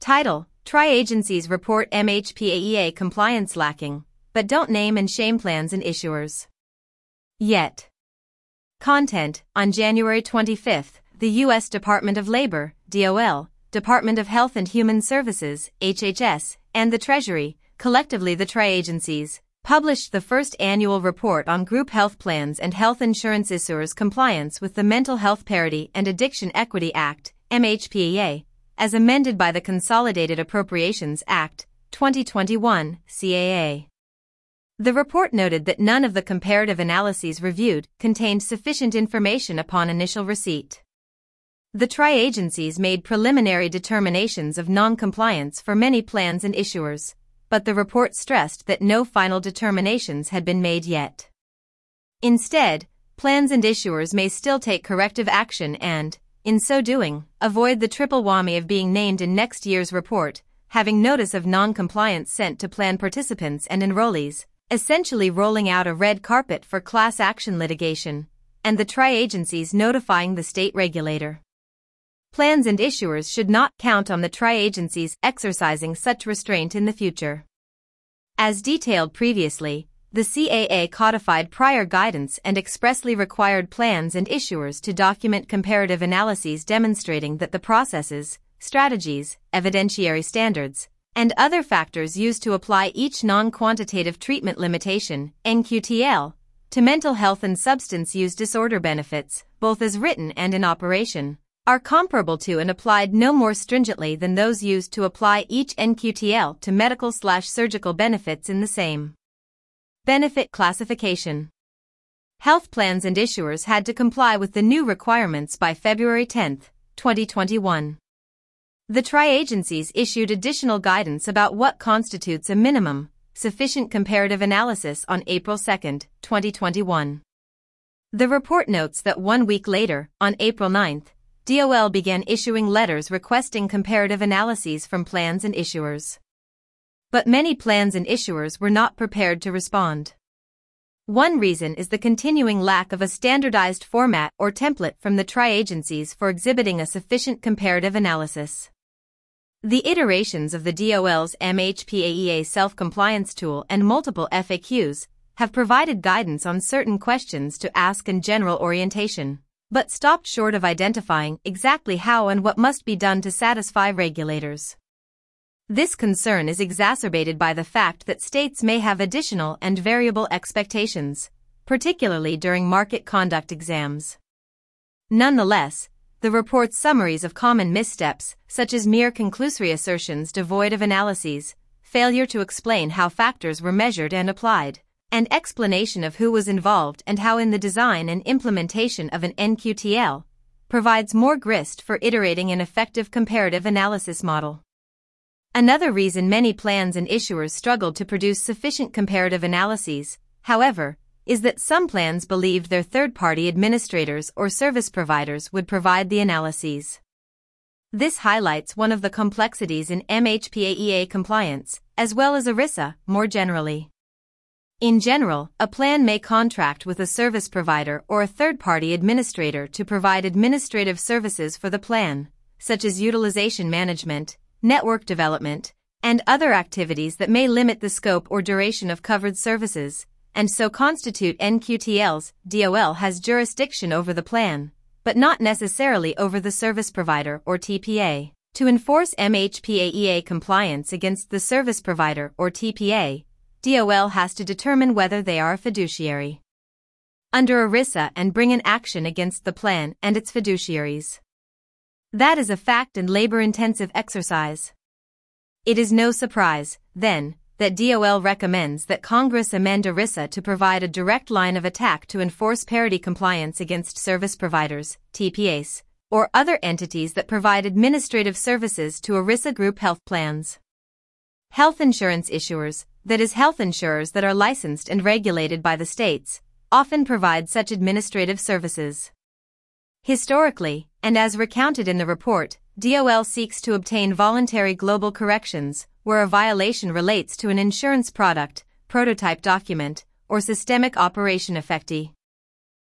Title: Tri-Agencies Report MHPAEA Compliance Lacking, but don't name and shame plans and issuers yet. Content: On January 25, the U.S. Department of Labor, DOL, Department of Health and Human Services, HHS, and the Treasury, collectively the Tri-Agencies, published the first annual report on group health plans and health insurance issuers' compliance with the Mental Health Parity and Addiction Equity Act, MHPAEA, as amended by the Consolidated Appropriations Act, 2021, CAA. The report noted that none of the comparative analyses reviewed contained sufficient information upon initial receipt. The Tri-Agencies made preliminary determinations of non-compliance for many plans and issuers, but the report stressed that no final determinations had been made yet. Instead, plans and issuers may still take corrective action and, in so doing, avoid the triple whammy of being named in next year's report, having notice of non-compliance sent to plan participants and enrollees, essentially rolling out a red carpet for class action litigation, and the Tri-Agencies notifying the state regulator. Plans and issuers should not count on the Tri-Agencies exercising such restraint in the future. As detailed previously, the CAA codified prior guidance and expressly required plans and issuers to document comparative analyses demonstrating that the processes, strategies, evidentiary standards, and other factors used to apply each non-quantitative treatment limitation, NQTL, to mental health and substance use disorder benefits, both as written and in operation, are comparable to and applied no more stringently than those used to apply each NQTL to medical/surgical benefits in the same benefit classification. Health plans and issuers had to comply with the new requirements by February 10, 2021. The Tri-Agencies issued additional guidance about what constitutes a minimum, sufficient comparative analysis on April 2, 2021. The report notes that 1 week later, on April 9, DOL began issuing letters requesting comparative analyses from plans and issuers. But many plans and issuers were not prepared to respond. One reason is the continuing lack of a standardized format or template from the Tri-Agencies for exhibiting a sufficient comparative analysis. The iterations of the DOL's MHPAEA self-compliance tool and multiple FAQs have provided guidance on certain questions to ask and general orientation, but stopped short of identifying exactly how and what must be done to satisfy regulators. This concern is exacerbated by the fact that states may have additional and variable expectations, particularly during market conduct exams. Nonetheless, the report's summaries of common missteps, such as mere conclusory assertions devoid of analyses, failure to explain how factors were measured and applied, and explanation of who was involved and how in the design and implementation of an NQTL, provides more grist for iterating an effective comparative analysis model. Another reason many plans and issuers struggled to produce sufficient comparative analyses, however, is that some plans believed their third-party administrators or service providers would provide the analyses. This highlights one of the complexities in MHPAEA compliance, as well as ERISA, more generally. In general, a plan may contract with a service provider or a third-party administrator to provide administrative services for the plan, such as utilization management, network development, and other activities that may limit the scope or duration of covered services, and so constitute NQTLs. DOL has jurisdiction over the plan, but not necessarily over the service provider or TPA. To enforce MHPAEA compliance against the service provider or TPA, DOL has to determine whether they are a fiduciary under ERISA and bring an action against the plan and its fiduciaries. That is a fact and labor-intensive exercise. It is no surprise, then, that DOL recommends that Congress amend ERISA to provide a direct line of attack to enforce parity compliance against service providers, TPAs, or other entities that provide administrative services to ERISA group health plans. Health insurance issuers, that is health insurers that are licensed and regulated by the states, often provide such administrative services. Historically, and as recounted in the report, DOL seeks to obtain voluntary global corrections where a violation relates to an insurance product, prototype document, or systemic operation effecti.